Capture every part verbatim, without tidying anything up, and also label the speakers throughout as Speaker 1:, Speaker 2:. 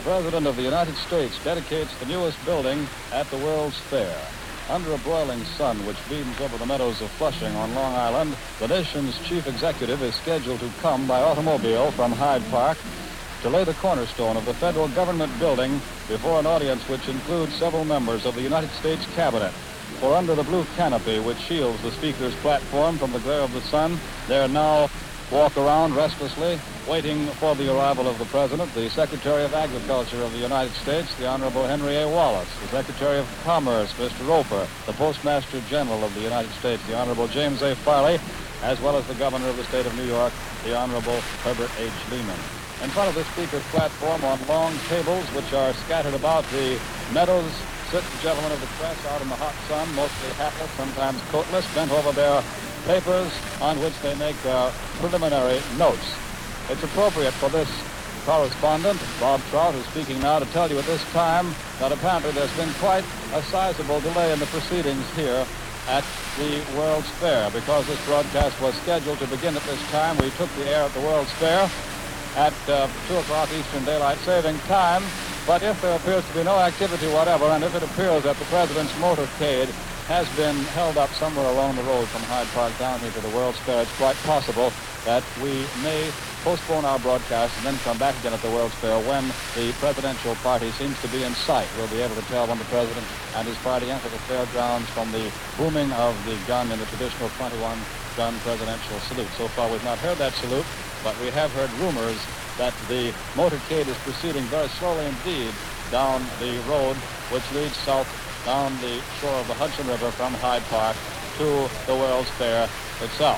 Speaker 1: President of the United States dedicates the newest building at the World's Fair. Under a broiling sun which beams over the meadows of Flushing on Long Island, the nation's chief executive is scheduled to come by automobile from Hyde Park to lay the cornerstone of the federal government building before an audience which includes several members of the United States cabinet. For under the blue canopy which shields the speaker's platform from the glare of the sun, there now walk around restlessly, waiting for the arrival of the President, the Secretary of Agriculture of the United States, the Honorable Henry A. Wallace, the Secretary of Commerce, Mister Roper, the Postmaster General of the United States, the Honorable James A. Farley, as well as the Governor of the State of New York, the Honorable Herbert H. Lehman. In front of the Speaker's platform on long tables which are scattered about the meadows sit the gentlemen of the press out in the hot sun, mostly hatless, sometimes coatless, bent over their papers on which they make their preliminary notes. It's appropriate for this correspondent, Bob Trout, who's speaking now, to tell you at this time that apparently there's been quite a sizable delay in the proceedings here at the World's Fair. Because this broadcast was scheduled to begin at this time, we took the air at the World's Fair at uh, two o'clock Eastern Daylight Saving Time. But if there appears to be no activity whatever, and if it appears that the President's motorcade has been held up somewhere along the road from Hyde Park down here to the World's Fair, it's quite possible that we may postpone our broadcast and then come back again at the World's Fair when the presidential party seems to be in sight. We'll be able to tell when the President and his party enter the fairgrounds from the booming of the gun in the traditional twenty-one gun presidential salute. So far we've not heard that salute, but we have heard rumors that the motorcade is proceeding very slowly indeed down the road which leads south down the shore of the Hudson River from Hyde Park to the World's Fair itself.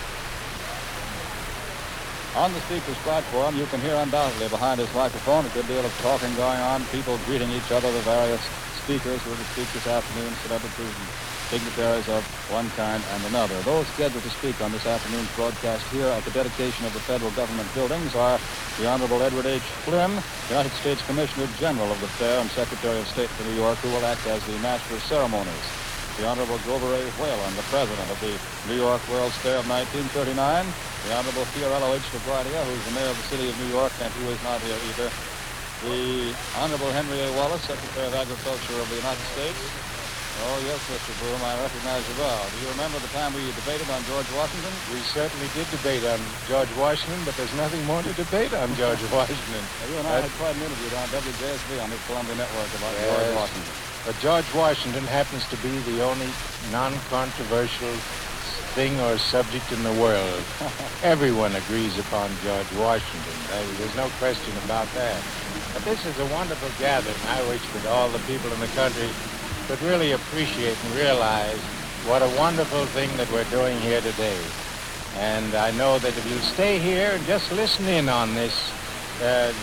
Speaker 1: On the Speaker's platform, you can hear undoubtedly behind his microphone a good deal of talking going on, people greeting each other, the various speakers who are to speak this afternoon, celebrities and dignitaries of one kind and another. Those scheduled to speak on this afternoon's broadcast here at the dedication of the federal government buildings are the Honorable Edward H. Flynn, United States Commissioner General of the Fair and Secretary of State for New York, who will act as the Master of Ceremonies. The Honorable Grover A. Whalen, the President of the New York World's Fair of nineteen thirty-nine. The Honorable Fiorello H. LaGuardia, who is the Mayor of the City of New York and who is not here either. The Honorable Henry A. Wallace, Secretary of Agriculture of the United States. Oh, yes, Mister Broom, I recognize you well. Do you remember the time we debated on George Washington?
Speaker 2: We certainly did debate on George Washington, but there's nothing more to debate on George Washington.
Speaker 1: You and I had quite an interview on W J S B on this Columbia Network about yes. George Washington.
Speaker 2: But George Washington happens to be the only non-controversial thing or subject in the world. Everyone agrees upon George Washington. There's no question about that. But this is a wonderful gathering. I wish that all the people in the country could really appreciate and realize what a wonderful thing that we're doing here today. And I know that if you stay here and just listen in on this uh,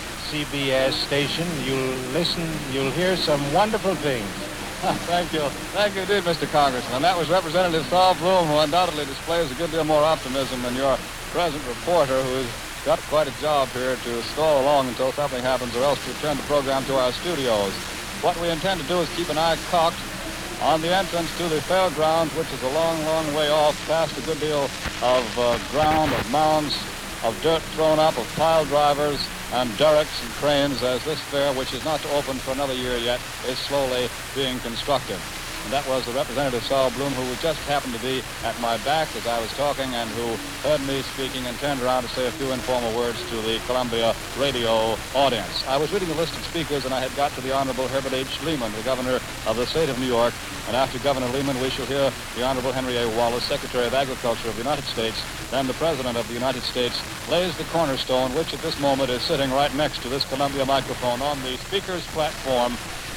Speaker 2: C B S station, you'll listen, you'll hear some wonderful things.
Speaker 1: Thank you. Thank you indeed, Mister Congressman. And that was Representative Saul Bloom, who undoubtedly displays a good deal more optimism than your present reporter, who's got quite a job here to stall along until something happens or else to return the program to our studios. What we intend to do is keep an eye cocked on the entrance to the fairgrounds, which is a long, long way off, past a good deal of uh, ground, of mounds, of dirt thrown up, of pile drivers and derricks and cranes, as this fair, which is not to open for another year yet, is slowly being constructed. And that was the Representative Saul Bloom, who just happened to be at my back as I was talking and who heard me speaking and turned around to say a few informal words to the Columbia radio audience. I was reading the list of speakers, and I had got to the Honorable Herbert H. Lehman, the Governor of the State of New York. And after Governor Lehman, we shall hear the Honorable Henry A. Wallace, Secretary of Agriculture of the United States. Then the President of the United States lays the cornerstone, which at this moment is sitting right next to this Columbia microphone on the speaker's platform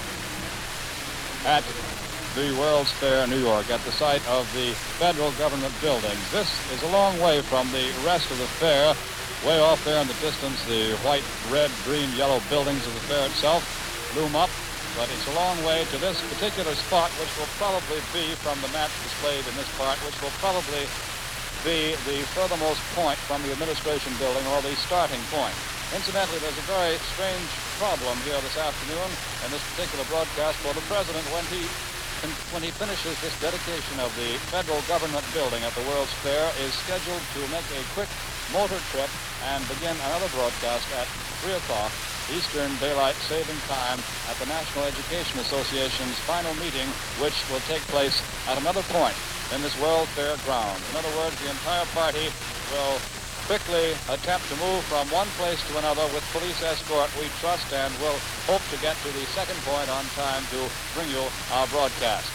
Speaker 1: at the World's Fair, New York, at the site of the federal government buildings. This is a long way from the rest of the fair. Way off there in the distance, the white, red, green, yellow buildings of the fair itself loom up, but it's a long way to this particular spot, which will probably be, from the maps displayed in this part, which will probably be the furthermost point from the administration building, or the starting point. Incidentally, there's a very strange problem here this afternoon in this particular broadcast for the President when he when he finishes this dedication of the federal government building at the World's Fair, is scheduled to make a quick motor trip and begin another broadcast at three o'clock Eastern Daylight Saving Time at the National Education Association's final meeting, which will take place at another point in this World Fair grounds. In other words, the entire party will quickly attempt to move from one place to another with police escort, we trust, and will hope to get to the second point on time to bring you our broadcast.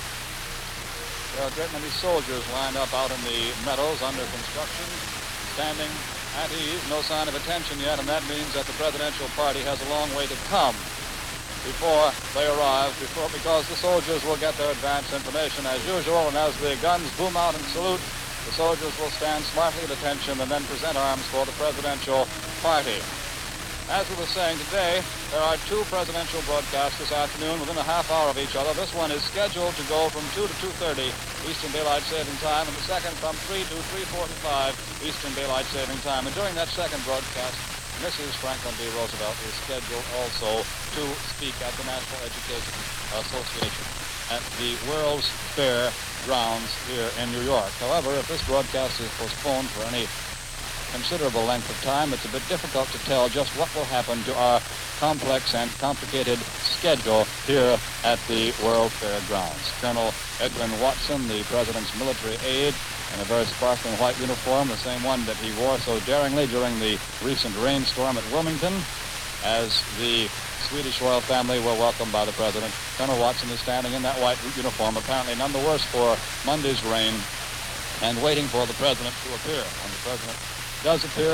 Speaker 1: There are a great many soldiers lined up out in the meadows under construction, standing at ease, no sign of attention yet, and that means that the presidential party has a long way to come before they arrive, before, because the soldiers will get their advance information as usual, and as the guns boom out and salute, the soldiers will stand smartly at attention and then present arms for the presidential party. As we were saying today, there are two presidential broadcasts this afternoon within a half hour of each other. This one is scheduled to go from two to two thirty Eastern Daylight Saving Time, and the second from three to three forty-five Eastern Daylight Saving Time. And during that second broadcast, Missus Franklin D. Roosevelt is scheduled also to speak at the National Education Association at the World's Fair grounds here in New York. However, if this broadcast is postponed for any considerable length of time, it's a bit difficult to tell just what will happen to our complex and complicated schedule here at the World Fair grounds. Colonel Edwin Watson, the president's military aide, in a very sparkling white uniform, the same one that he wore so daringly during the recent rainstorm at Wilmington, as the Swedish royal family were welcomed by the president. Colonel Watson is standing in that white uniform, apparently none the worse for Monday's rain, and waiting for the president to appear. When the president does appear,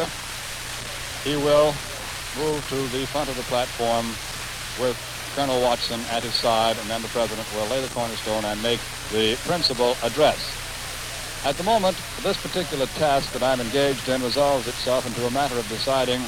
Speaker 1: he will move to the front of the platform with Colonel Watson at his side, and then the president will lay the cornerstone and make the principal address. At the moment, this particular task that I'm engaged in resolves itself into a matter of deciding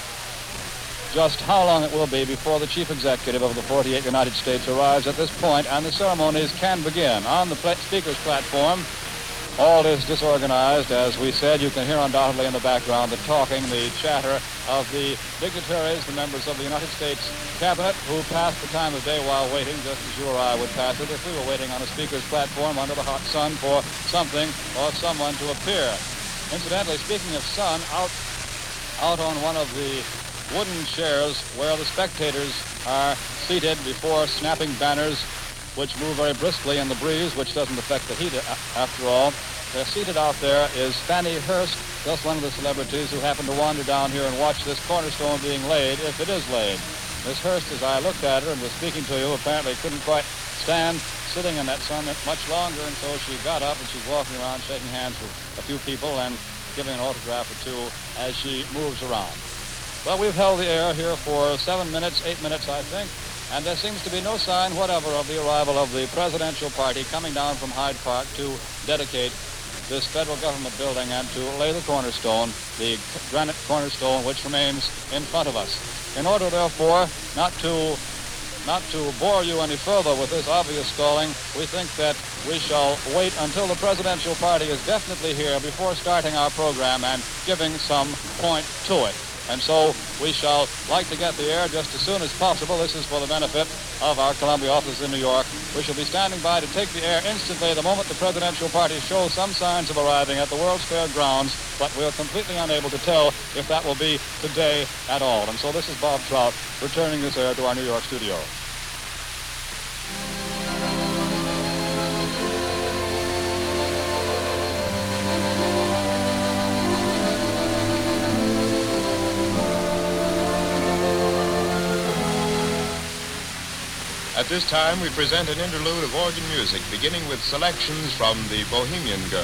Speaker 1: just how long it will be before the chief executive of the forty-eight United States arrives at this point, and the ceremonies can begin. On the pla- speaker's platform, all is disorganized. As we said, you can hear undoubtedly in the background the talking, the chatter of the dignitaries, the members of the United States cabinet, who pass the time of day while waiting, just as you or I would pass it if we were waiting on a speaker's platform under the hot sun for something or someone to appear. Incidentally, speaking of sun, out, out on one of the wooden chairs where the spectators are seated before snapping banners which move very briskly in the breeze, which doesn't affect the heat after all. They're seated out there is Fannie Hurst, just one of the celebrities who happened to wander down here and watch this cornerstone being laid, if it is laid. Miss Hurst, as I looked at her and was speaking to you, apparently couldn't quite stand sitting in that sun much longer, and so she got up and she's walking around shaking hands with a few people and giving an autograph or two as she moves around. Well, we've held the air here for seven minutes, eight minutes, I think, and there seems to be no sign whatever of the arrival of the presidential party coming down from Hyde Park to dedicate this federal government building and to lay the cornerstone, the granite cornerstone which remains in front of us. In order, therefore, not to not to bore you any further with this obvious stalling, we think that we shall wait until the presidential party is definitely here before starting our program and giving some point to it. And so we shall like to get the air just as soon as possible. This is for the benefit of our Columbia office in New York. We shall be standing by to take the air instantly the moment the presidential party shows some signs of arriving at the World's Fair grounds, but we're completely unable to tell if that will be today at all. And so this is Bob Trout returning this air to our New York studio.
Speaker 3: At this time, we present an interlude of organ music, beginning with selections from The Bohemian Girl.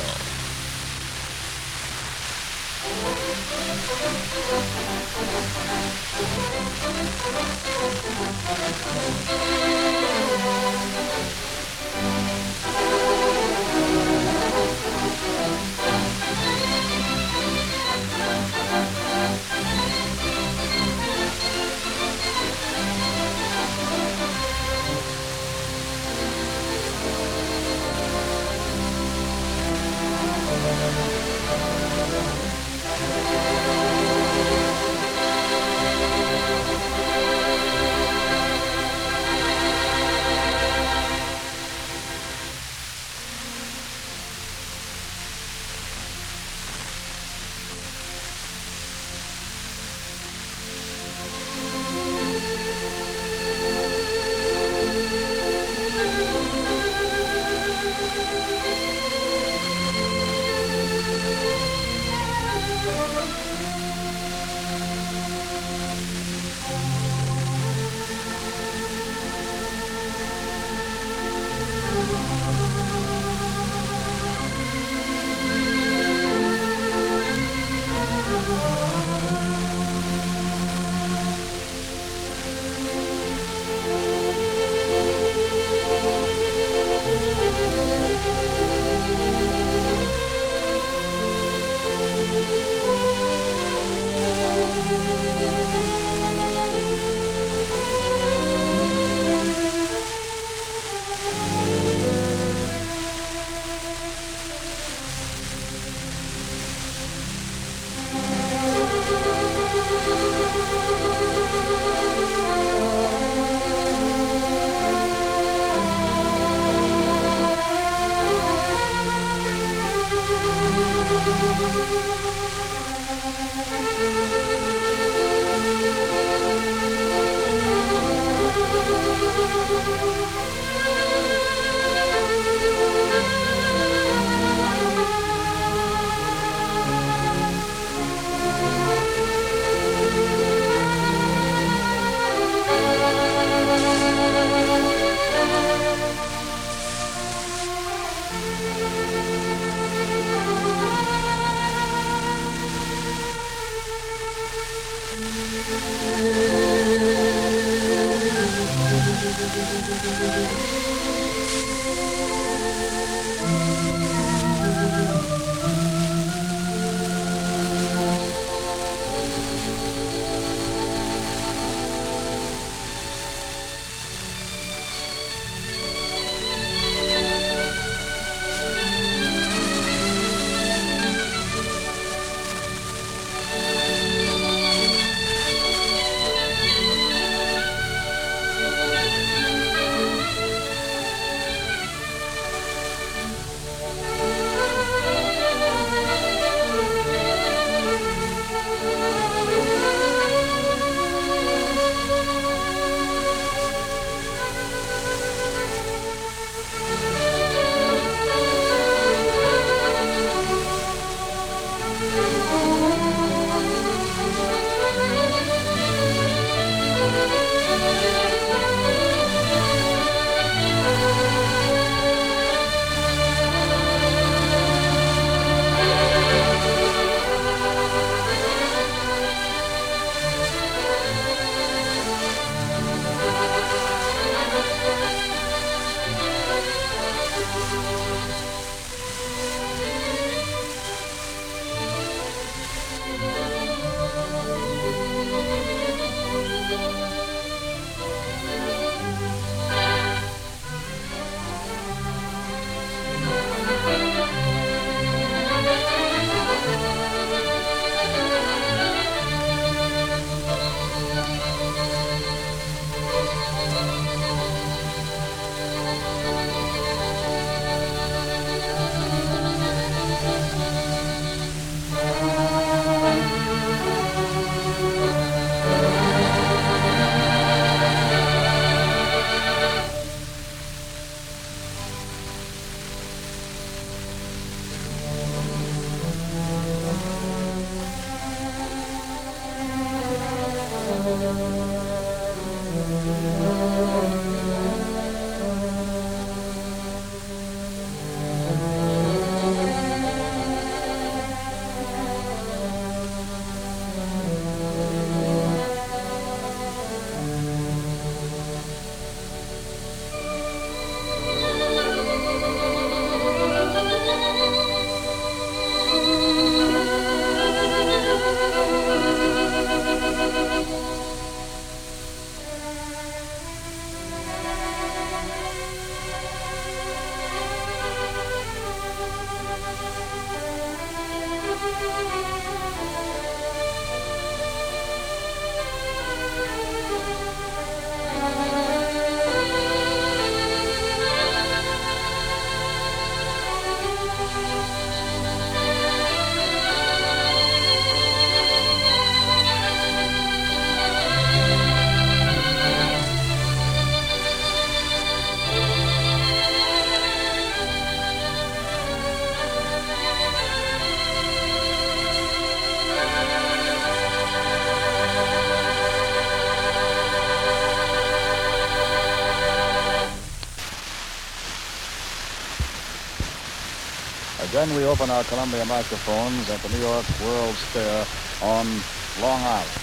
Speaker 1: Again, we open our Columbia microphones at the New York World's Fair on Long Island,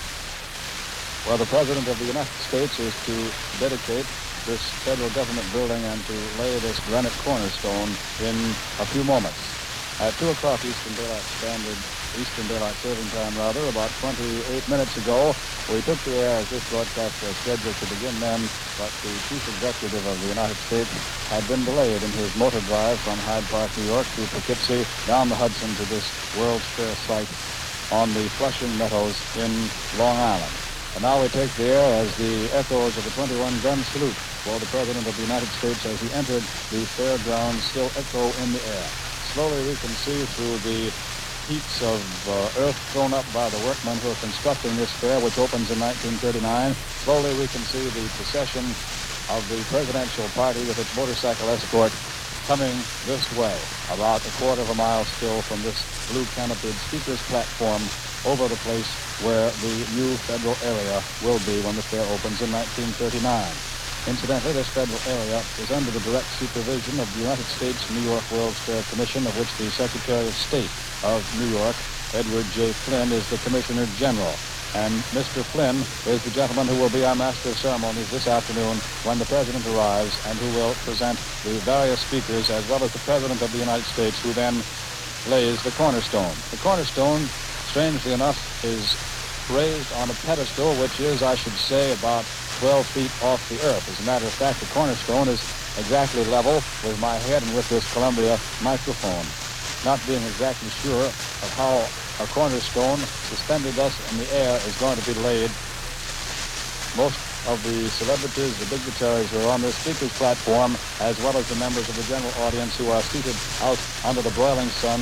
Speaker 1: where the President of the United States is to dedicate this federal government building and to lay this granite cornerstone in a few moments. At two o'clock Eastern Daylight Standard, Eastern Daylight Saving Time, rather, about twenty-eight minutes ago, we took the air as this broadcast was scheduled to begin then, but the Chief Executive of the United States had been delayed in his motor drive from Hyde Park, New York to Poughkeepsie, down the Hudson to this World's Fair site on the Flushing Meadows in Long Island. And now we take the air as the echoes of the twenty-one gun salute for the President of the United States as he entered the fairgrounds still echo in the air. Slowly we can see through the heaps of uh, earth thrown up by the workmen who are constructing this fair, which opens in nineteen thirty-nine. Slowly we can see the procession of the presidential party with its motorcycle escort coming this way, about a quarter of a mile still from this blue canopied speaker's platform over the place where the new federal area will be when the fair opens in nineteen thirty-nine. Incidentally, this federal area is under the direct supervision of the United States New York World's Fair Commission, of which the Secretary of State of New York, Edward J. Flynn, is the Commissioner General. And Mister Flynn is the gentleman who will be our master of ceremonies this afternoon when the President arrives, and who will present the various speakers as well as the President of the United States, who then lays the cornerstone. The cornerstone, strangely enough, is raised on a pedestal which is, I should say, about twelve feet off the earth. As a matter of fact, the cornerstone is exactly level with my head and with this Columbia microphone. Not being exactly sure of how a cornerstone suspended thus in the air is going to be laid, most of the celebrities, the dignitaries who are on this speaker's platform, as well as the members of the general audience who are seated out under the broiling sun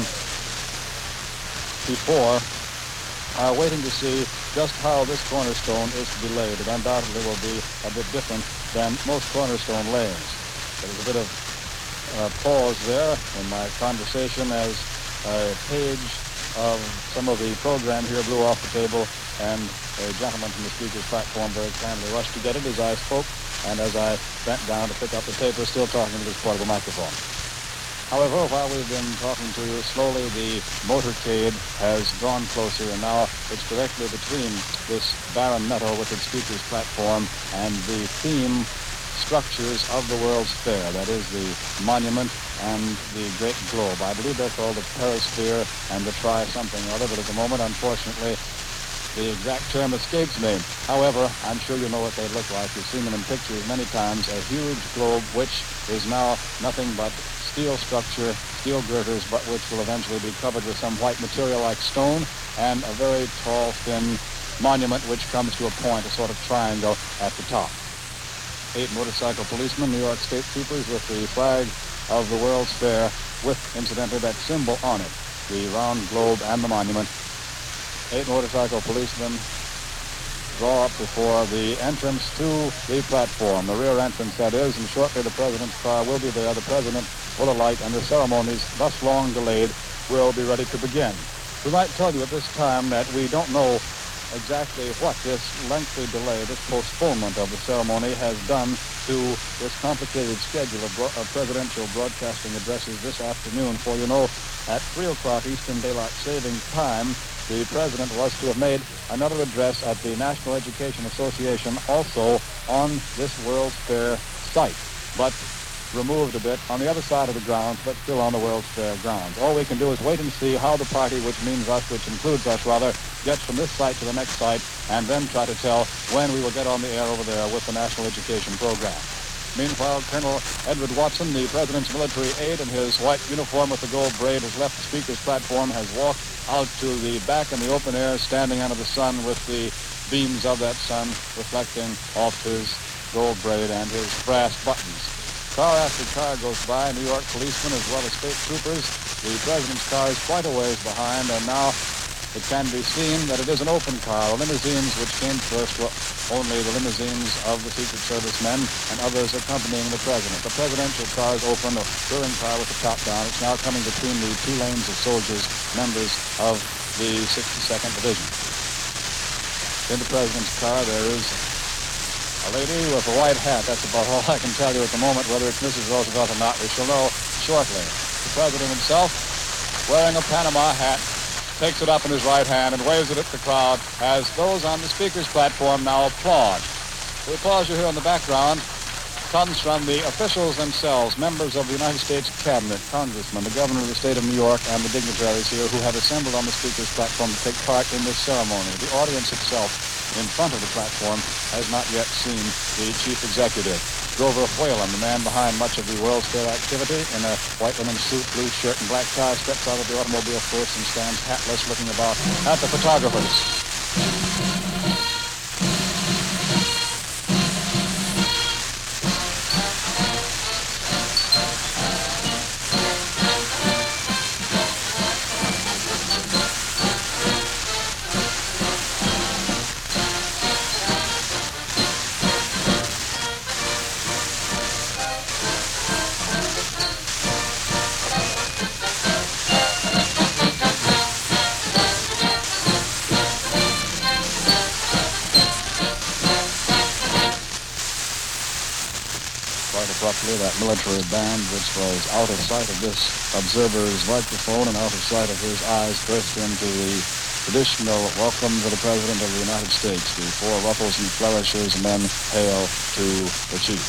Speaker 1: before, are waiting to see just how this cornerstone is to be laid. It undoubtedly will be a bit different than most cornerstone layings. There's a bit of uh, pause there in my conversation as a page of some of the program here blew off the table, and a gentleman from the speaker's platform very kindly rushed to get it as I spoke, and as I bent down to pick up the paper, still talking to this portable microphone. However, while we've been talking to you, slowly the motorcade has drawn closer, and now it's directly between this barren meadow with its speaker's platform and the theme structures of the World's Fair. That is the monument and the great globe. I believe they're called the perisphere and the tri-something or other, but at the moment, unfortunately, the exact term escapes me. However, I'm sure you know what they look like. You've seen them in pictures many times. A huge globe which is now nothing but steel structure, steel girders, but which will eventually be covered with some white material like stone, and a very tall, thin monument which comes to a point, a sort of triangle at the top. Eight motorcycle policemen, New York State Troopers, with the flag of the World's Fair, with, incidentally, that symbol on it, the round globe and the monument. Eight motorcycle policemen draw up before the entrance to the platform, the rear entrance, that is, and shortly the President's car will be there. The President will alight, and the ceremonies, thus long delayed, will be ready to begin. We might tell you at this time that we don't know exactly what this lengthy delay, this postponement of the ceremony has done to this complicated schedule of, bro- of presidential broadcasting addresses this afternoon. For you know, at three o'clock Eastern Daylight Saving Time, the President was to have made another address at the National Education Association, also on this World's Fair site, but removed a bit on the other side of the grounds, but still on the World's Fair grounds. All we can do is wait and see how the party, which means us, which includes us rather, gets from this site to the next site, and then try to tell when we will get on the air over there with the National Education Program. Meanwhile, Colonel Edward Watson, the President's military aide in his white uniform with the gold braid, has left the Speaker's platform, has walked out to the back in the open air, standing under the sun with the beams of that sun reflecting off his gold braid and his brass buttons. Car after car goes by, New York policemen as well as state troopers. The President's car is quite a ways behind, and now it can be seen that it is an open car. The limousines which came first were only the limousines of the Secret Service men and others accompanying the President. The presidential car is open, a touring car with the top down. It's now coming between the two lanes of soldiers, members of the sixty-second Division. In the President's car, there is a lady with a white hat. That's about all I can tell you at the moment. Whether it's Missus Roosevelt or not, we shall know shortly. The President himself, wearing a Panama hat, takes it up in his right hand and waves it at the crowd as those on the Speaker's platform now applaud. The applause you hear in the background comes from the officials themselves, members of the United States Cabinet, congressmen, the governor of the state of New York, and the dignitaries here who have assembled on the Speaker's platform to take part in this ceremony. The audience itself in front of the platform has not yet seen the chief executive. Grover Whalen, the man behind much of the World's Fair activity, in a white linen suit, blue shirt, and black tie, steps out of the automobile first and stands hatless looking about at the photographers. Abruptly, that military band, which was out of sight of this observer's microphone and out of sight of his eyes, burst into the traditional welcome to the President of the United States. The four ruffles and flourishes and then hail to the chief.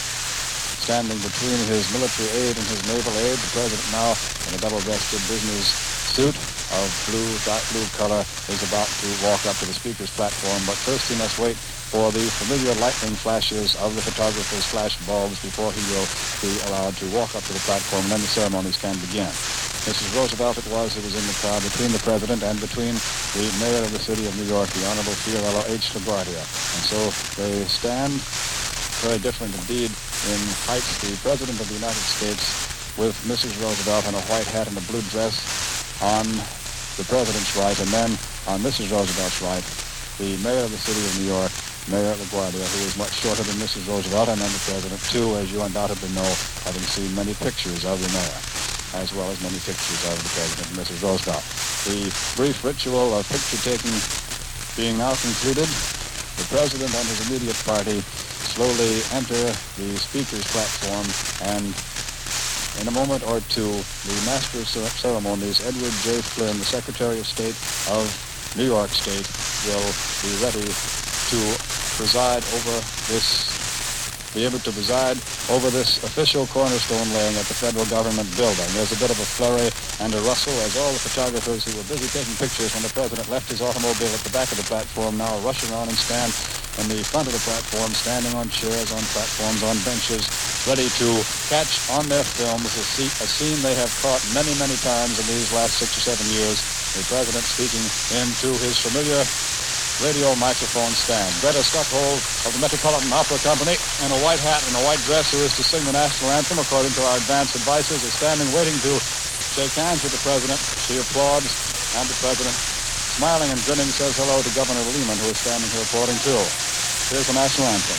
Speaker 1: Standing between his military aide and his naval aide, the President, now in a double-breasted business suit of blue, dark blue color, is about to walk up to the Speaker's platform, but first he must wait for the familiar lightning flashes of the photographer's flash bulbs before he will be allowed to walk up to the platform, and then the ceremonies can begin. Missus Roosevelt it was who was in the crowd between the President and between the Mayor of the City of New York, the Honorable Fiorello H. LaGuardia. And so they stand very different indeed in heights. The President of the United States with Missus Roosevelt in a white hat and a blue dress on the President's right, and then on Missus Roosevelt's right, the Mayor of the City of New York, Mayor LaGuardia, who is much shorter than Missus Roosevelt, and then the President, too, as you undoubtedly know, having seen many pictures of the Mayor, as well as many pictures of the President and Missus Roosevelt. The brief ritual of picture-taking being now concluded, the President and his immediate party slowly enter the Speaker's platform, and in a moment or two, the Master of Ceremonies, Edward J. Flynn, the Secretary of State of New York State, will be ready to preside over this, be able to preside over this official cornerstone laying at the federal government building. There's a bit of a flurry and a rustle as all the photographers who were busy taking pictures when the President left his automobile at the back of the platform now rush around and stand in the front of the platform, standing on chairs, on platforms, on benches, ready to catch on their films a, see, a scene they have caught many, many times in these last six or seven years, the President speaking into his familiar radio microphone stand. Greta Stuckhold of the Metropolitan Opera Company in a white hat and a white dress, who is to sing the national anthem according to our advance advices, is standing waiting to shake hands with the President. She applauds, and the President, smiling and grinning, says hello to Governor Lehman, who is standing here applauding too. Here's the national anthem.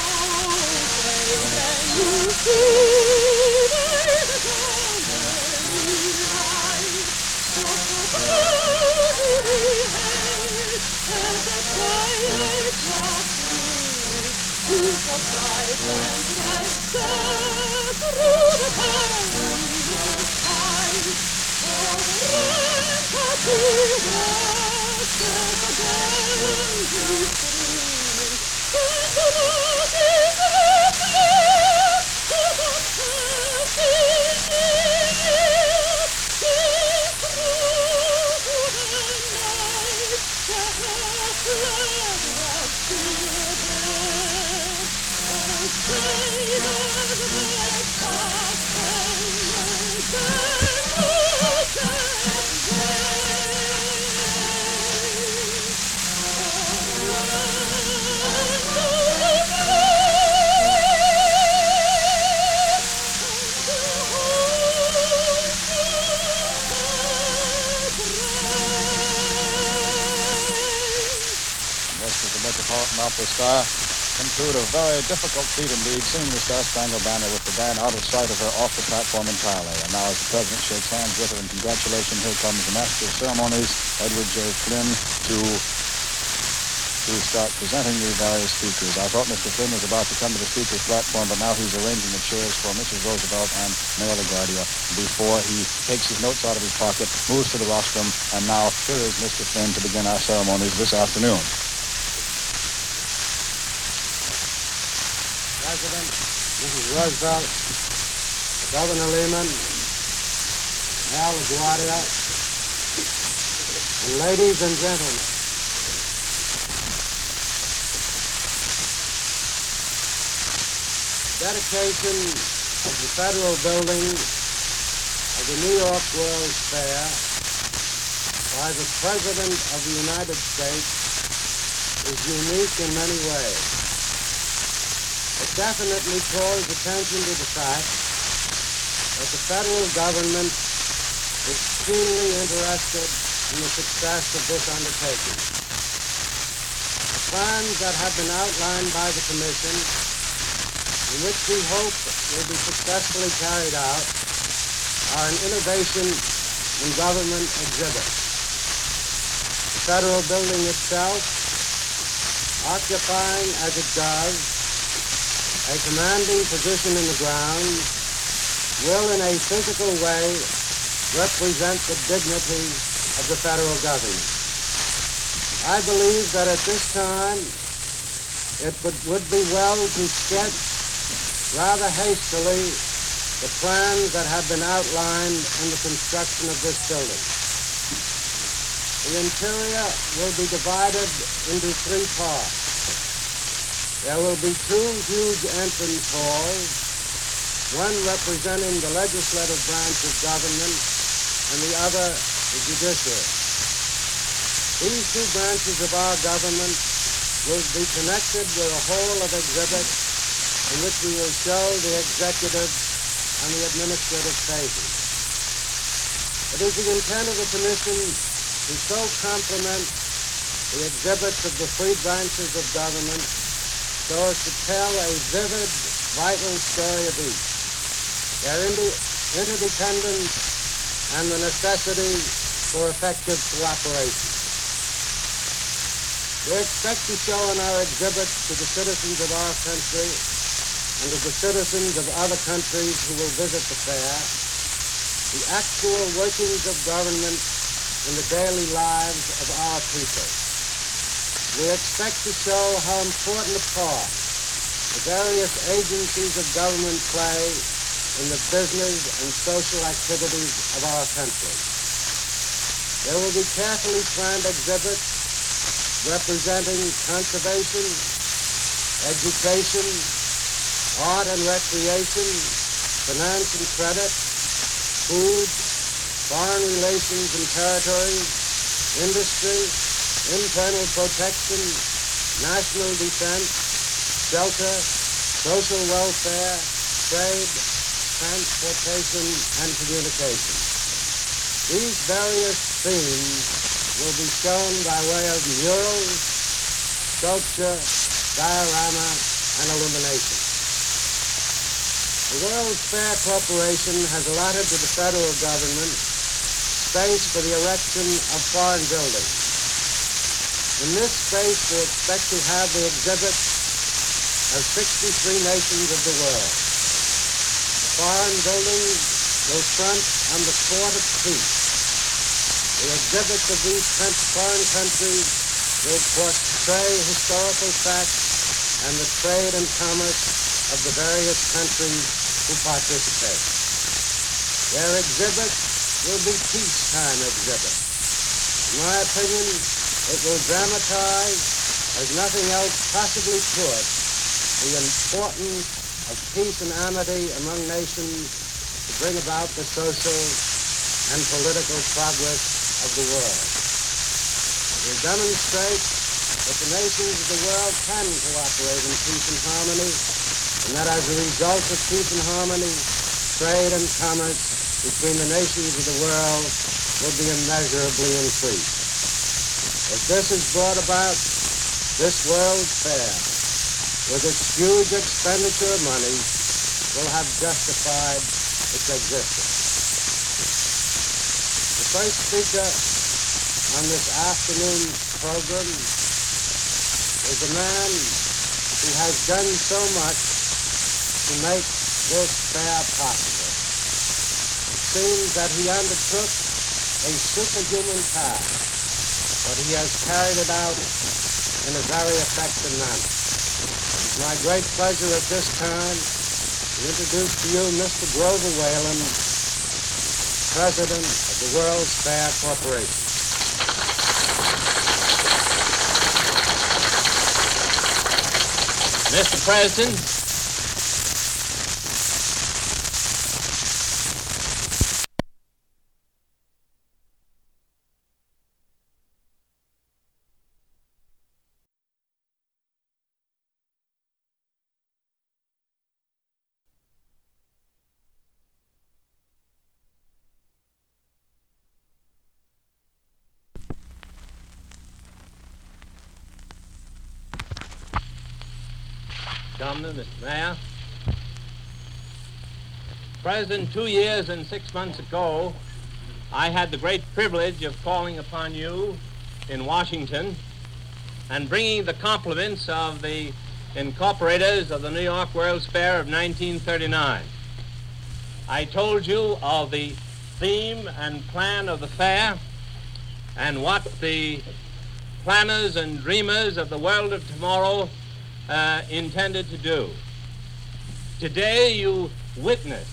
Speaker 1: Metropolitan Opera star conclude a very difficult feat indeed, singing the Star-Spangled Banner with the band out of sight of her off the platform entirely. And now as the President shakes hands with her in congratulation, here comes the Master of Ceremonies, Edward J. Flynn, to to start presenting the various speakers. I thought Mister Flynn was about to come to the Speaker's platform, but now he's arranging the chairs for Missus Roosevelt and Mayor LaGuardia before he takes his notes out of his pocket, moves to the rostrum, and now here is Mister Flynn to begin our ceremonies this afternoon.
Speaker 4: President, Missus Roosevelt, Governor Lehman, Mayor LaGuardia, and ladies and gentlemen, dedication of the federal building of the New York World's Fair by the President of the United States is unique in many ways. It definitely calls attention to the fact that the federal government is keenly interested in the success of this undertaking. The plans that have been outlined by the Commission, in which we hope will be successfully carried out, are an innovation in government exhibit. The federal building itself, occupying as it does a commanding position in the ground, will in a physical way represent the dignity of the federal government. I believe that at this time it would, would be well to sketch rather hastily the plans that have been outlined in the construction of this building. The interior will be divided into three parts. There will be two huge entrance halls, one representing the legislative branch of government and the other the judiciary. These two branches of our government will be connected with a hall of exhibits in which we will show the executive and the administrative phases. It is the intent of the Commission to so complement the exhibits of the three branches of government so as to tell a vivid, vital story of each, their inter- interdependence and the necessity for effective cooperation. We expect to show in our exhibits to the citizens of our country and to the citizens of other countries who will visit the fair the actual workings of government in the daily lives of our people. We expect to show how important a part the various agencies of government play in the business and social activities of our country. There will be carefully planned exhibits representing conservation, education, art and recreation, finance and credit, food, foreign relations and territories, industry, internal protection, national defense, shelter, social welfare, trade, transportation, and communication. These various themes will be shown by way of murals, sculpture, diorama, and illumination. The World's Fair Corporation has allotted to the federal government space for the erection of foreign buildings. In this space, we expect to have the exhibits of sixty-three nations of the world. The foreign buildings will front on the Court of Peace. The exhibits of these foreign countries will portray historical facts and the trade and commerce of the various countries who participate. Their exhibits will be peacetime exhibits. In my opinion, it will dramatize, as nothing else possibly could, the importance of peace and amity among nations to bring about the social and political progress of the world. It will demonstrate that the nations of the world can cooperate in peace and harmony, and that as a result of peace and harmony, trade and commerce between the nations of the world will be immeasurably increased. If this is brought about, this World's Fair, with its huge expenditure of money, will have justified its existence. The first speaker on this afternoon's program is a man who has done so much to make this fair possible. It seems that he undertook a superhuman task, but he has carried it out in a very effective manner. It's my great pleasure at this time to introduce to you Mister Grover Whalen, President of the World's Fair Corporation.
Speaker 5: Mister President, Governor, Mister Mayor, President, two years and six months ago, I had the great privilege of calling upon you in Washington and bringing the compliments of the incorporators of the New York World's Fair of nineteen thirty-nine. I told you of the theme and plan of the fair and what the planners and dreamers of the world of tomorrow uh, intended to do. Today you witness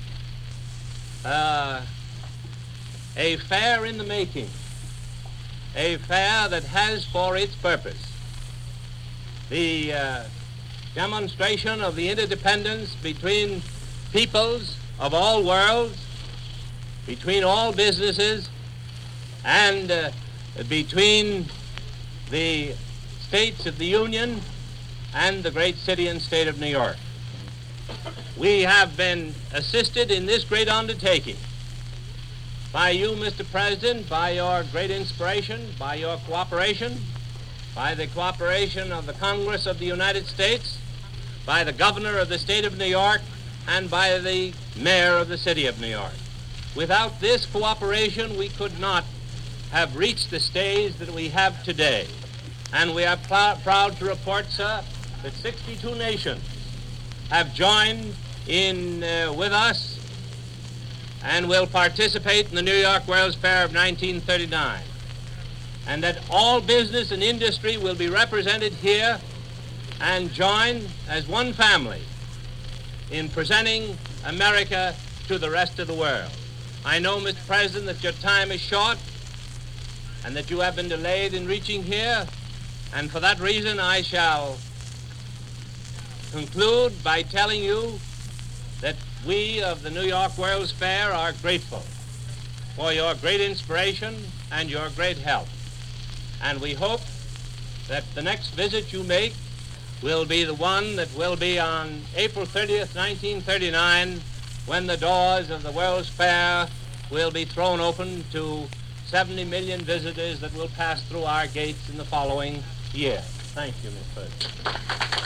Speaker 5: uh, a fair in the making, a fair that has for its purpose the uh, demonstration of the interdependence between peoples of all worlds, between all businesses, and uh, between the states of the Union and the great city and state of New York. We have been assisted in this great undertaking by you, Mister President, by your great inspiration, by your cooperation, by the cooperation of the Congress of the United States, by the governor of the state of New York, and by the mayor of the city of New York. Without this cooperation, we could not have reached the stage that we have today. And we are pl- proud to report, sir, that sixty-two nations have joined in uh, with us and will participate in the New York World's Fair of nineteen thirty-nine. And that all business and industry will be represented here and join as one family in presenting America to the rest of the world. I know, Mister President, that your time is short and that you have been delayed in reaching here, and for that reason I shall conclude by telling you that we of the New York World's Fair are grateful for your great inspiration and your great help. And we hope that the next visit you make will be the one that will be on April thirtieth, nineteen thirty-nine, when the doors of the World's Fair will be thrown open to seventy million visitors that will pass through our gates in the following year. Thank you, Mister President.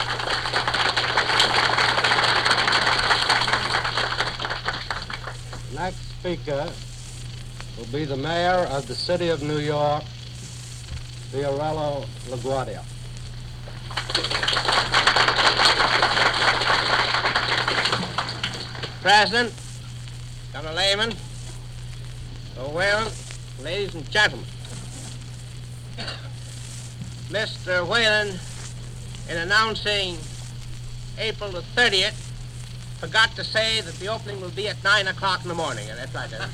Speaker 4: Next speaker will be the mayor of the city of New York, Fiorello LaGuardia.
Speaker 6: President, Governor Lehman, Whalen, ladies and gentlemen. Mister Whalen, in announcing April the thirtieth, forgot to say that the opening will be at nine o'clock in the morning, and that's right there.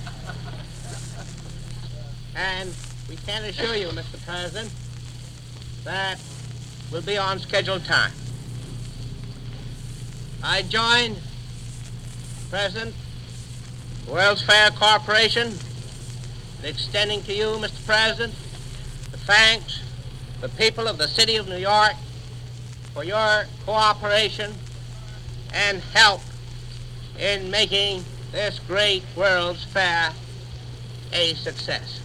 Speaker 6: And we can assure you, Mister President, that we'll be on scheduled time. I join, President, World's Fair Corporation, in extending to you, Mister President, the thanks the people of the city of New York for your cooperation and help in making this great World's Fair a success.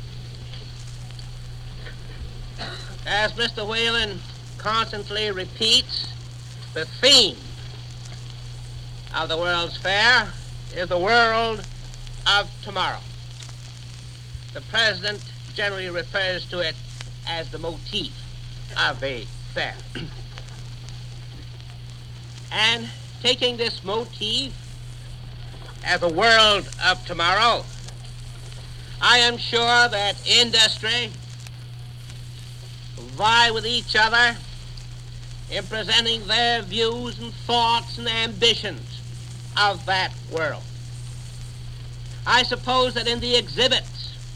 Speaker 6: As Mister Whalen constantly repeats, the theme of the World's Fair is the world of tomorrow. The President generally refers to it as the motif of the fair. And taking this motif as the world of tomorrow, I am sure that industry will vie with each other in presenting their views and thoughts and ambitions of that world. I suppose that in the exhibits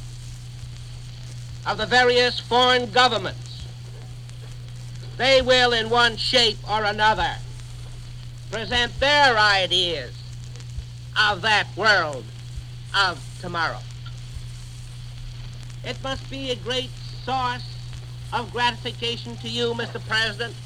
Speaker 6: of the various foreign governments, they will in one shape or another present their ideas of that world of tomorrow. It must be a great source of gratification to you, Mister President,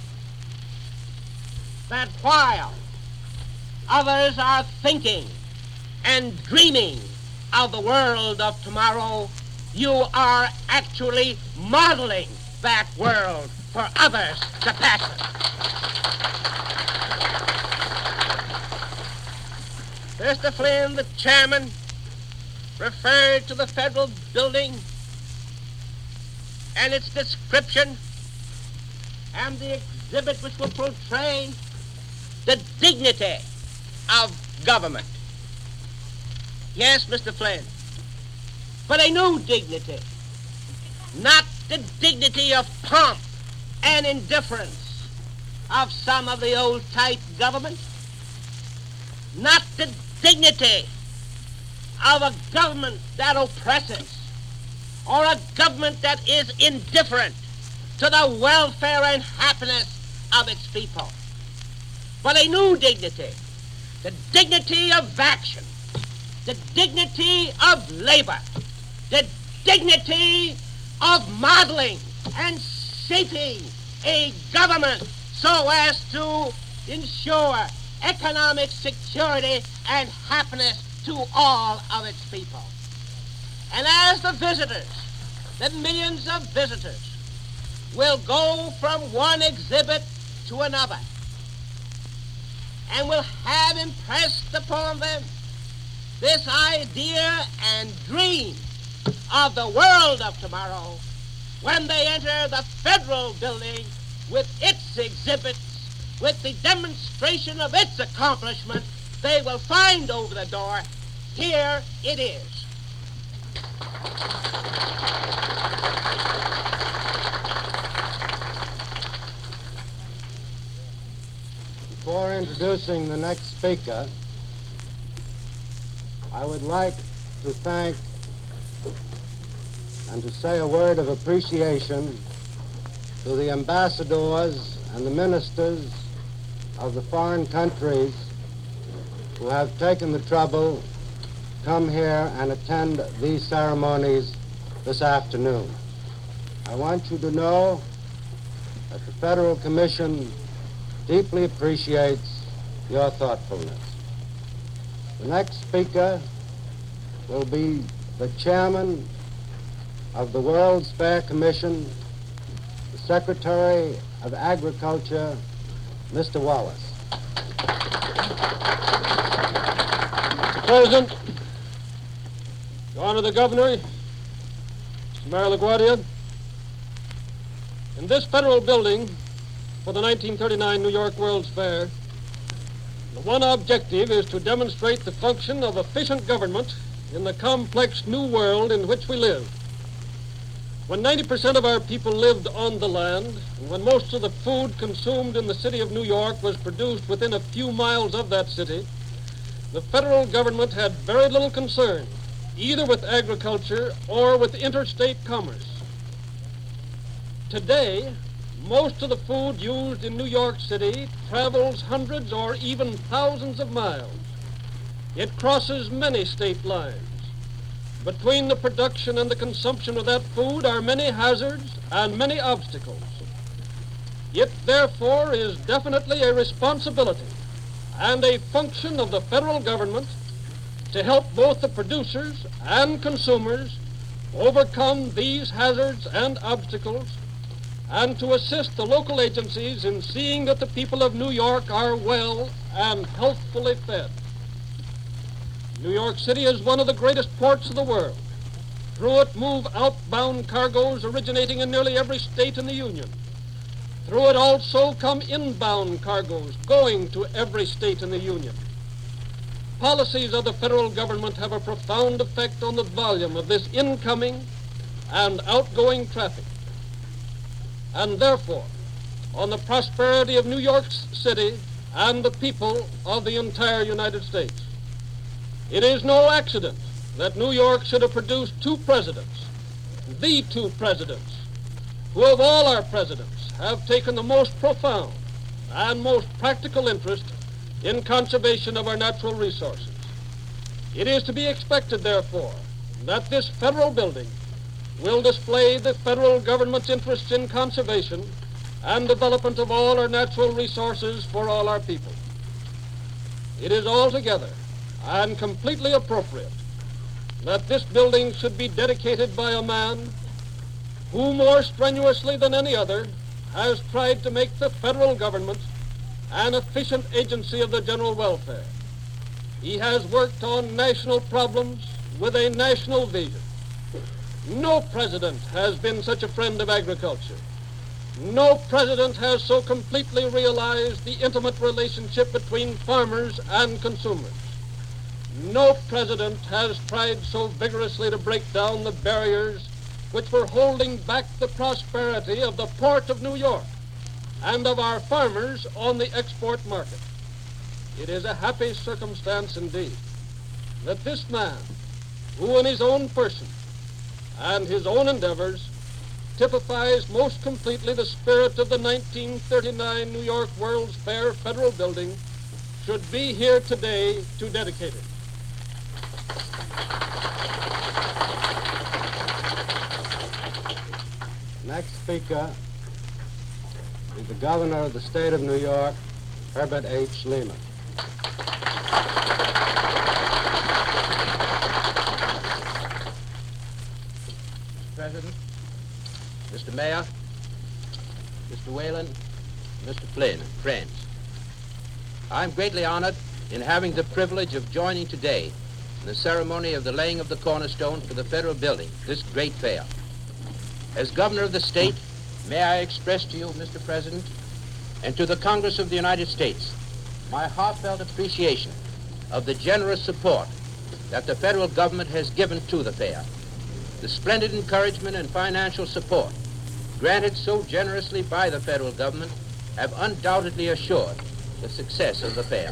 Speaker 6: that while others are thinking and dreaming of the world of tomorrow, you are actually modeling that world for others to pass. Mister Flynn, the chairman, referred to the federal building and its description and the exhibit which will portray the dignity of government. Yes, Mister Flynn, but a new dignity, not the dignity of pomp and indifference of some of the old-type government, not the dignity of a government that oppresses or a government that is indifferent to the welfare and happiness of its people, but a new dignity, the dignity of action, the dignity of labor, the dignity of modeling and shaping a government so as to ensure economic security and happiness to all of its people. And as the visitors, the millions of visitors, will go from one exhibit to another and will have impressed upon them this idea and dream of the world of tomorrow, when they enter the Federal Building with its exhibits, with the demonstration of its accomplishment, they will find over the door, here it is.
Speaker 4: Before introducing the next speaker, I would like to thank and to say a word of appreciation to the ambassadors and the ministers of the foreign countries who have taken the trouble to come here and attend these ceremonies this afternoon. I want you to know that the Federal Commission deeply appreciates your thoughtfulness. The next speaker will be the chairman of the World's Fair Commission, the Secretary of Agriculture, Mister Wallace.
Speaker 7: Mister President, Your Honor the Governor, Mister Mayor LaGuardia, in this federal building for the nineteen thirty-nine New York World's Fair, the one objective is to demonstrate the function of efficient government in the complex new world in which we live. When ninety percent of our people lived on the land, and when most of the food consumed in the city of New York was produced within a few miles of that city, the federal government had very little concern, either with agriculture or with interstate commerce. Today, most of the food used in New York City travels hundreds or even thousands of miles. It crosses many state lines. Between the production and the consumption of that food are many hazards and many obstacles. It therefore is definitely a responsibility and a function of the federal government to help both the producers and consumers overcome these hazards and obstacles, and to assist the local agencies in seeing that the people of New York are well and healthfully fed. New York City is one of the greatest ports of the world. Through it move outbound cargoes originating in nearly every state in the Union. Through it also come inbound cargoes going to every state in the Union. Policies of the federal government have a profound effect on the volume of this incoming and outgoing traffic, and therefore on the prosperity of New York City and the people of the entire United States. It is no accident that New York should have produced two presidents, the two presidents, who of all our presidents have taken the most profound and most practical interest in conservation of our natural resources. It is to be expected, therefore, that this federal building will display the federal government's interests in conservation and development of all our natural resources for all our people. It is altogether and completely appropriate that this building should be dedicated by a man who more strenuously than any other has tried to make the federal government an efficient agency of the general welfare. He has worked on national problems with a national vision. No president has been such a friend of agriculture. No president has so completely realized the intimate relationship between farmers and consumers. No president has tried so vigorously to break down the barriers which were holding back the prosperity of the port of New York and of our farmers on the export market. It is a happy circumstance indeed that this man, who in his own person and his own endeavors typifies most completely the spirit of the nineteen thirty-nine New York World's Fair Federal Building, should be here today to dedicate it.
Speaker 4: Next speaker is the governor of the state of New York, Herbert H. Lehman.
Speaker 6: Mister President, Mister Mayor, Mister Whalen, Mister Flynn, friends, I'm greatly honored in having the privilege of joining today in the ceremony of the laying of the cornerstone for the federal building, this great fair. As governor of the state, may I express to you, Mister President, and to the Congress of the United States, my heartfelt appreciation of the generous support that the federal government has given to the fair. The splendid encouragement and financial support granted so generously by the federal government have undoubtedly assured the success of the fair.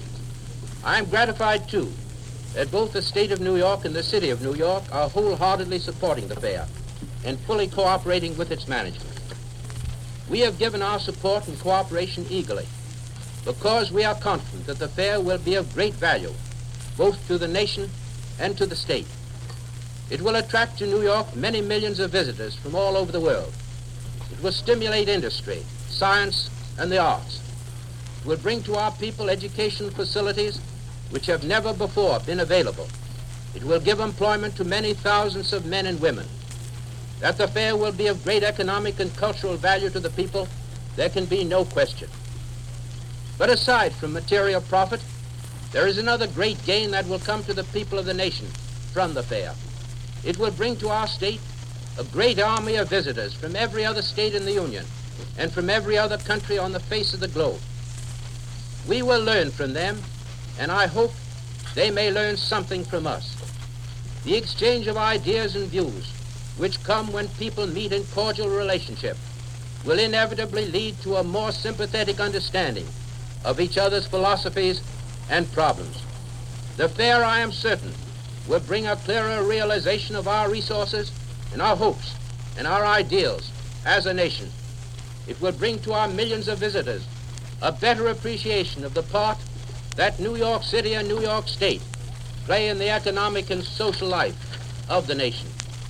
Speaker 6: I am gratified, too, that both the state of New York and the city of New York are wholeheartedly supporting the fair and fully cooperating with its management. We have given our support and cooperation eagerly because we are confident that the fair will be of great value both to the nation and to the state. It will attract to New York many millions of visitors from all over the world. It will stimulate industry, science, and the arts. It will bring to our people educational facilities which have never before been available. It will give employment to many thousands of men and women. That the fair will be of great economic and cultural value to the people, there can be no question. But aside from material profit, there is another great gain that will come to the people of the nation from the fair. It will bring to our state a great army of visitors from every other state in the Union and from every other country on the face of the globe. We will learn from them, and I hope they may learn something from us. The exchange of ideas and views, which come when people meet in cordial relationship, will inevitably lead to a more sympathetic understanding of each other's philosophies and problems. The fair, I am certain, will bring a clearer realization of our resources and our hopes and our ideals as a nation. It will bring to our millions of visitors a better appreciation of the part that New York City and New York State play in the economic and social life of the nation.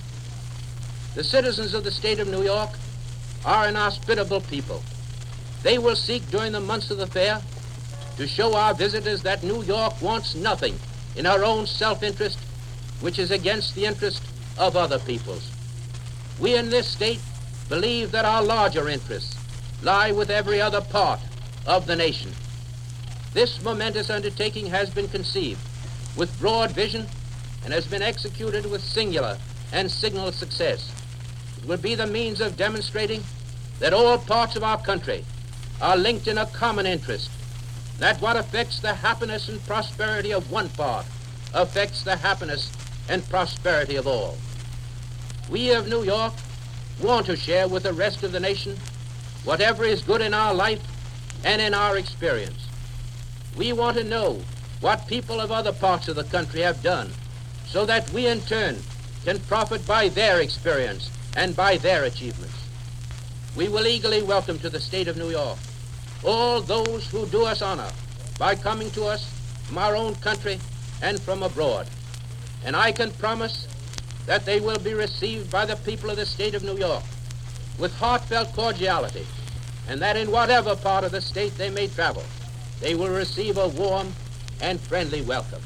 Speaker 6: The citizens of the state of New York are an hospitable people. They will seek during the months of the fair to show our visitors that New York wants nothing in her own self-interest which is against the interest of other peoples. We in this state believe that our larger interests lie with every other part of the nation. This momentous undertaking has been conceived with broad vision and has been executed with singular and signal success. It will be the means of demonstrating that all parts of our country are linked in a common interest, that what affects the happiness and prosperity of one part affects the happiness and prosperity of all. We of New York want to share with the rest of the nation whatever is good in our life and in our experience. We want to know what people of other parts of the country have done so that we in turn can profit by their experience and by their achievements. We will eagerly welcome to the state of New York all those who do us honor by coming to us from our own country and from abroad. And I can promise that they will be received by the people of the state of New York with heartfelt cordiality, and that in whatever part of the state they may travel, they will receive a warm and friendly welcome.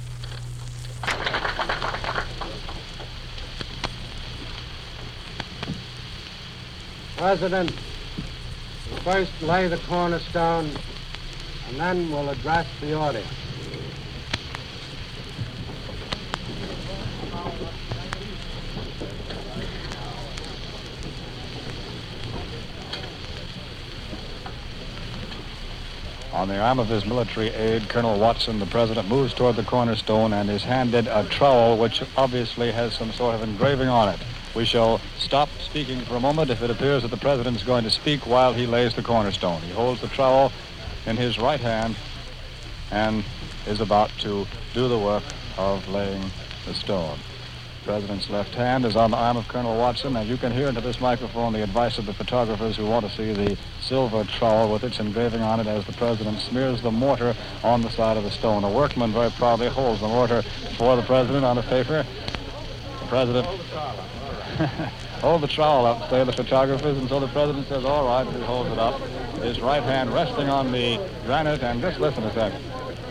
Speaker 4: President will first lay the cornerstone and then will address the audience.
Speaker 1: On the arm of his military aide, Colonel Watson, the president moves toward the cornerstone and is handed a trowel which obviously has some sort of engraving on it. We shall stop speaking for a moment if it appears that the President is going to speak while he lays the cornerstone. He holds the trowel in his right hand and is about to do the work of laying the stone. The President's left hand is on the arm of Colonel Watson, and you can hear into this microphone the advice of the photographers who want to see the silver trowel with its engraving on it as the President smears the mortar on the side of the stone. A workman very proudly holds the mortar for the President on the paper. The President... Hold the trowel up, say the photographers, and so the President says, all right, and he holds it up. His right hand resting on the granite, and just listen a second.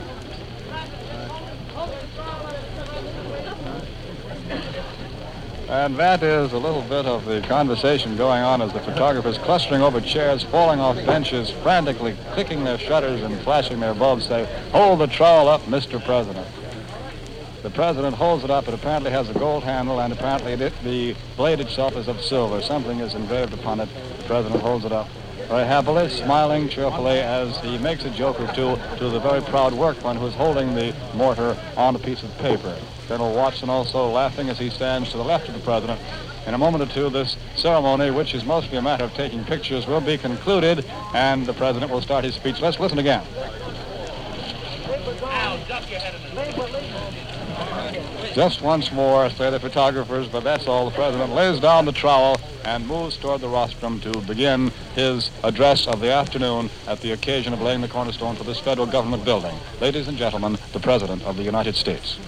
Speaker 1: And that is a little bit of the conversation going on as the photographers, clustering over chairs, falling off benches, frantically clicking their shutters and flashing their bulbs, say, hold the trowel up, Mister President. The President holds it up. It apparently has a gold handle, and apparently it, the blade itself is of silver. Something is engraved upon it. The President holds it up very happily, smiling cheerfully as he makes a joke or two to the very proud workman who's holding the mortar on a piece of paper. Colonel Watson also laughing as he stands to the left of the President. In a moment or two, this ceremony, which is mostly a matter of taking pictures, will be concluded, and the President will start his speech. Let's listen again. Just once more, say the photographers, but that's all. The President lays down the trowel and moves toward the rostrum to begin his address of the afternoon at the occasion of laying the cornerstone for this federal government building. Ladies and gentlemen, the President of the United States.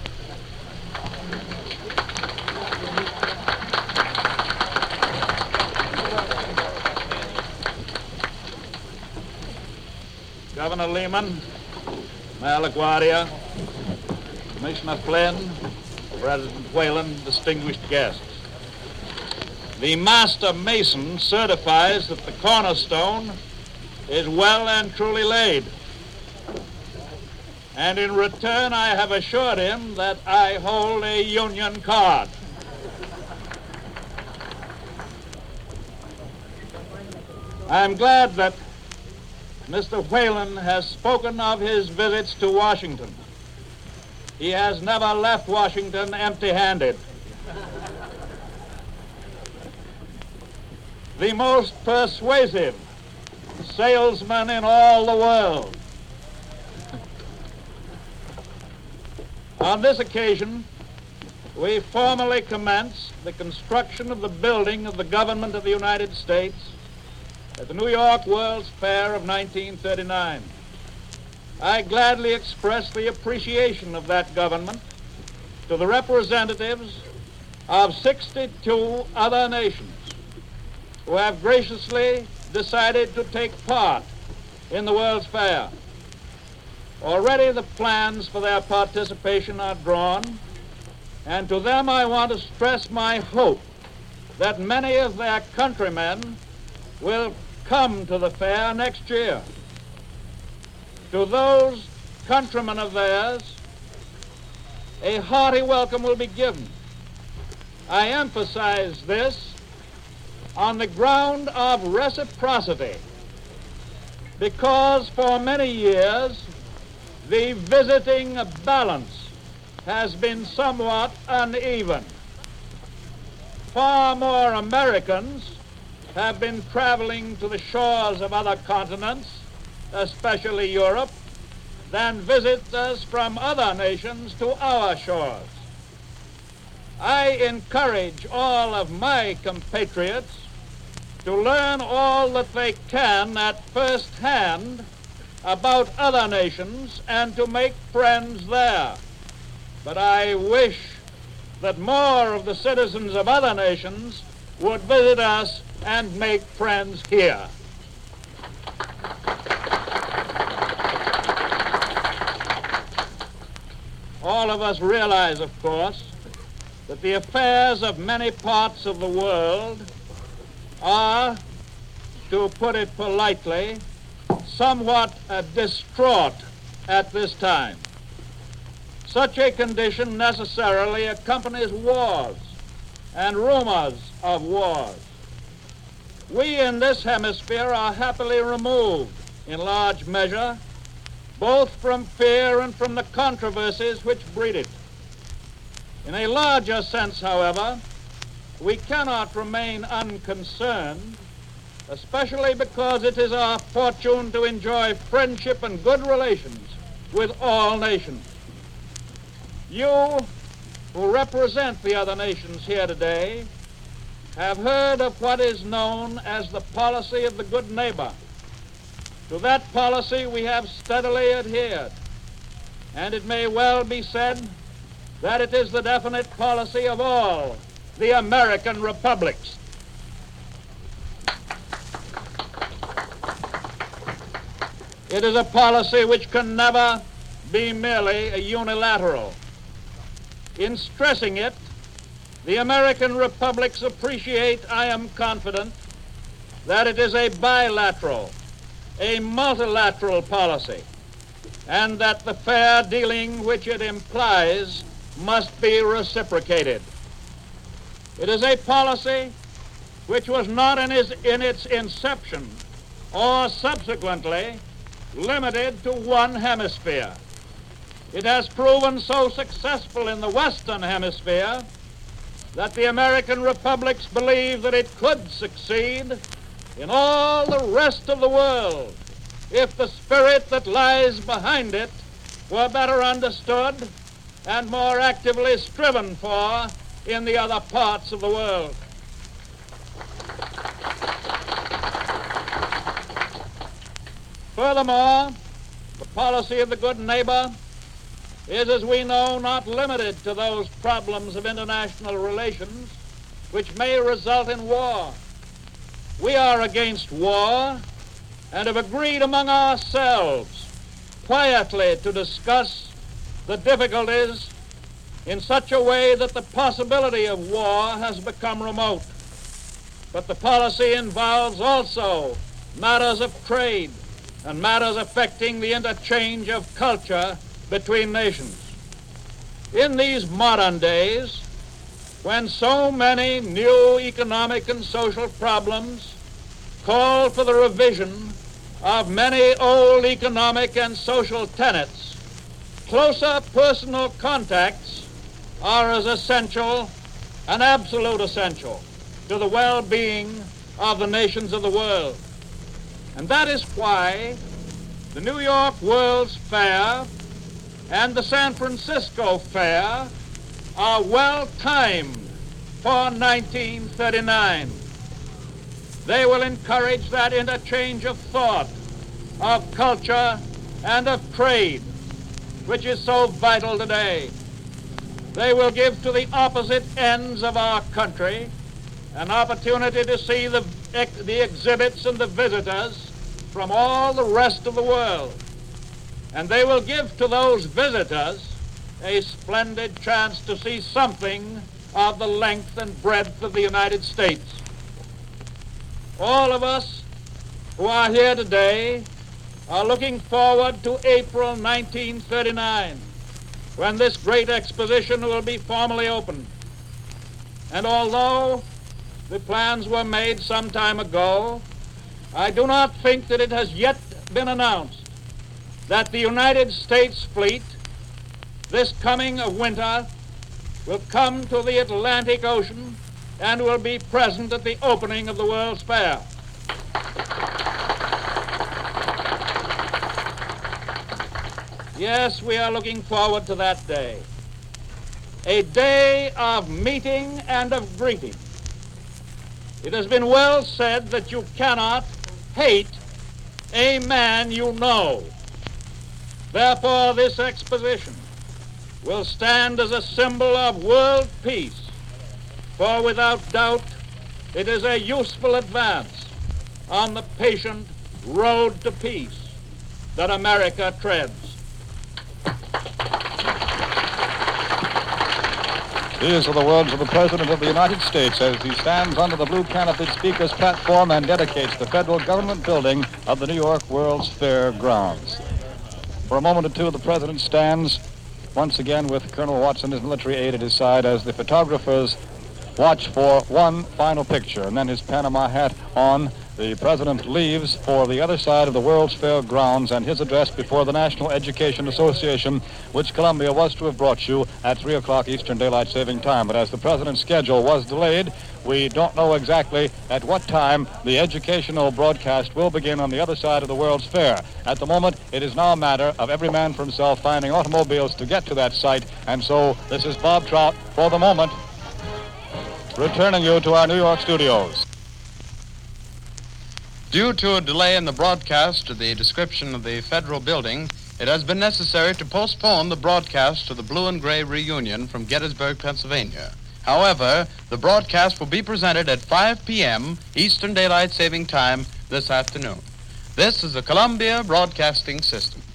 Speaker 8: Governor Lehman, Mayor LaGuardia, Commissioner Flynn, President Whalen, distinguished guests. The master mason certifies that the cornerstone is well and truly laid. And in return, I have assured him that I hold a Union card. I am glad that Mister Whalen has spoken of his visits to Washington. He has never left Washington empty-handed. The most persuasive salesman in all the world. On this occasion, we formally commence the construction of the building of the government of the United States at the New York World's Fair of nineteen thirty-nine. I gladly express the appreciation of that government to the representatives of sixty-two other nations who have graciously decided to take part in the World's Fair. Already the plans for their participation are drawn, and to them I want to stress my hope that many of their countrymen will come to the fair next year. To those countrymen of theirs, a hearty welcome will be given. I emphasize this on the ground of reciprocity, because for many years the visiting balance has been somewhat uneven. Far more Americans have been traveling to the shores of other continents, especially Europe, than visitors from other nations to our shores. I encourage all of my compatriots to learn all that they can at first hand about other nations and to make friends there. But I wish that more of the citizens of other nations would visit us and make friends here. All of us realize, of course, that the affairs of many parts of the world are, to put it politely, somewhat uh, distraught at this time. Such a condition necessarily accompanies wars and rumors of wars. We in this hemisphere are happily removed, in large measure, both from fear and from the controversies which breed it. In a larger sense, however, we cannot remain unconcerned, especially because it is our fortune to enjoy friendship and good relations with all nations. You, who represent the other nations here today, have heard of what is known as the policy of the good neighbor. To that policy we have steadily adhered, and it may well be said that it is the definite policy of all the American republics. It is a policy which can never be merely a unilateral. In stressing it, the American republics appreciate, I am confident, that it is a bilateral, a multilateral policy, and that the fair dealing which it implies must be reciprocated. It is a policy which was not in its, in its inception or subsequently limited to one hemisphere. It has proven so successful in the Western Hemisphere that the American republics believe that it could succeed in all the rest of the world if the spirit that lies behind it were better understood and more actively striven for in the other parts of the world. Furthermore, the policy of the good neighbor is, as we know, not limited to those problems of international relations which may result in war. We are against war and have agreed among ourselves quietly to discuss the difficulties in such a way that the possibility of war has become remote. But the policy involves also matters of trade and matters affecting the interchange of culture between nations. In these modern days, when so many new economic and social problems call for the revision of many old economic and social tenets, closer personal contacts are as essential, an absolute essential, to the well-being of the nations of the world. And that is why the New York World's Fair and the San Francisco Fair are well timed for nineteen thirty-nine. They will encourage that interchange of thought, of culture, and of trade, which is so vital today. They will give to the opposite ends of our country an opportunity to see the, the exhibits and the visitors from all the rest of the world. And they will give to those visitors a splendid chance to see something of the length and breadth of the United States. All of us who are here today are looking forward to April nineteen thirty-nine, when this great exposition will be formally opened. And although the plans were made some time ago, I do not think that it has yet been announced that the United States fleet this coming winter will come to the Atlantic Ocean and will be present at the opening of the World's Fair. Yes, we are looking forward to that day, a day of meeting and of greeting. It has been well said that you cannot hate a man you know. Therefore, this exposition will stand as a symbol of world peace, for without doubt it is a useful advance on the patient road to peace that America treads.
Speaker 1: These are the words of the President of the United States as he stands under the blue canopied Speaker's platform and dedicates the federal government building of the New York World's Fair grounds. For a moment or two, the President stands once again with Colonel Watson, his military aide, at his side as the photographers watch for one final picture, and then his Panama hat on, the President leaves for the other side of the World's Fair grounds, and his address before the National Education Association, which Columbia was to have brought you at three o'clock Eastern Daylight Saving Time. But as the President's schedule was delayed, we don't know exactly at what time the educational broadcast will begin on the other side of the World's Fair. At the moment, it is now a matter of every man for himself finding automobiles to get to that site, and so this is Bob Trout, for the moment, returning you to our New York studios.
Speaker 3: Due to a delay in the broadcast of the description of the federal building, it has been necessary to postpone the broadcast of the Blue and Gray reunion from Gettysburg, Pennsylvania. However, the broadcast will be presented at five p.m. Eastern Daylight Saving Time this afternoon. This is the Columbia Broadcasting System.